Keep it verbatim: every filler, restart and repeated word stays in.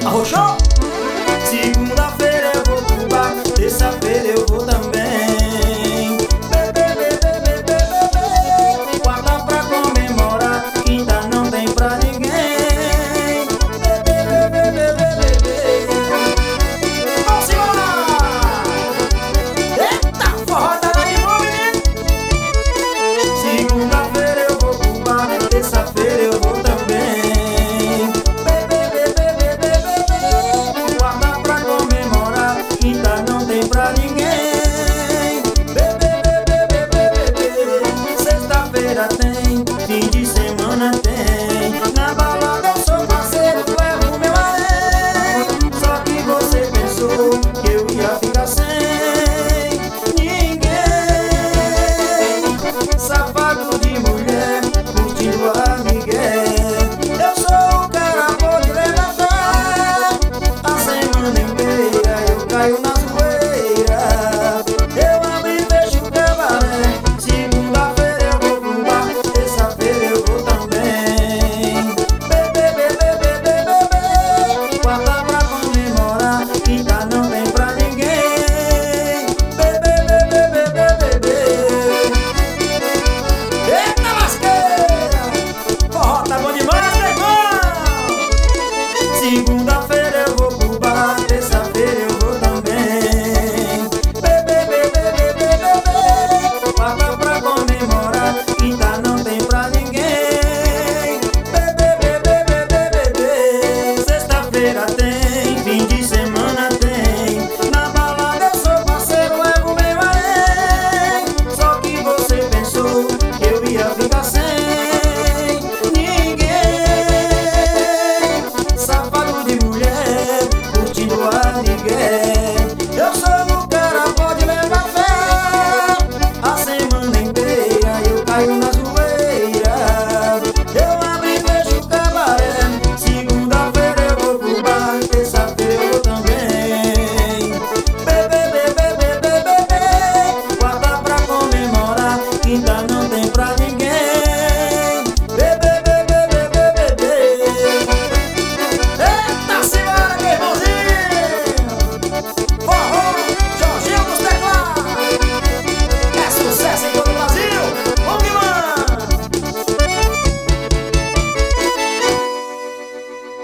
Arrochou? Segunda-feira eu vou pro bar, terça-feira eu vou também. Bebê, bebê, bebê, bebê. Quarta pra comemorar, quinta não tem pra ninguém. Bebê, bebê, bebê, bebê. Vamos embora! Eita, forró tá lá de bom, menino. Segunda-feira eu vou pro bar, terça-feira eu vou também. Pra ninguém. Bebê, bebê, bebê, bebê. Sexta-feira tem, fim de semana tem. Na balada eu sou parceiro, levo meu além. Só que você pensou que eu ia ficar sem ninguém. Safado de mulher, curtindo a migué. Eu sou o cara bom de levantar. A semana inteira eu caio na segunda-feira eu vou pro bar, terça-feira eu vou também. Bebê, bebê, bebê, bebê. Quarta pra comemorar, quinta não tem pra ninguém. Bebê, bebê, bebê, bebê. Sexta-feira tem.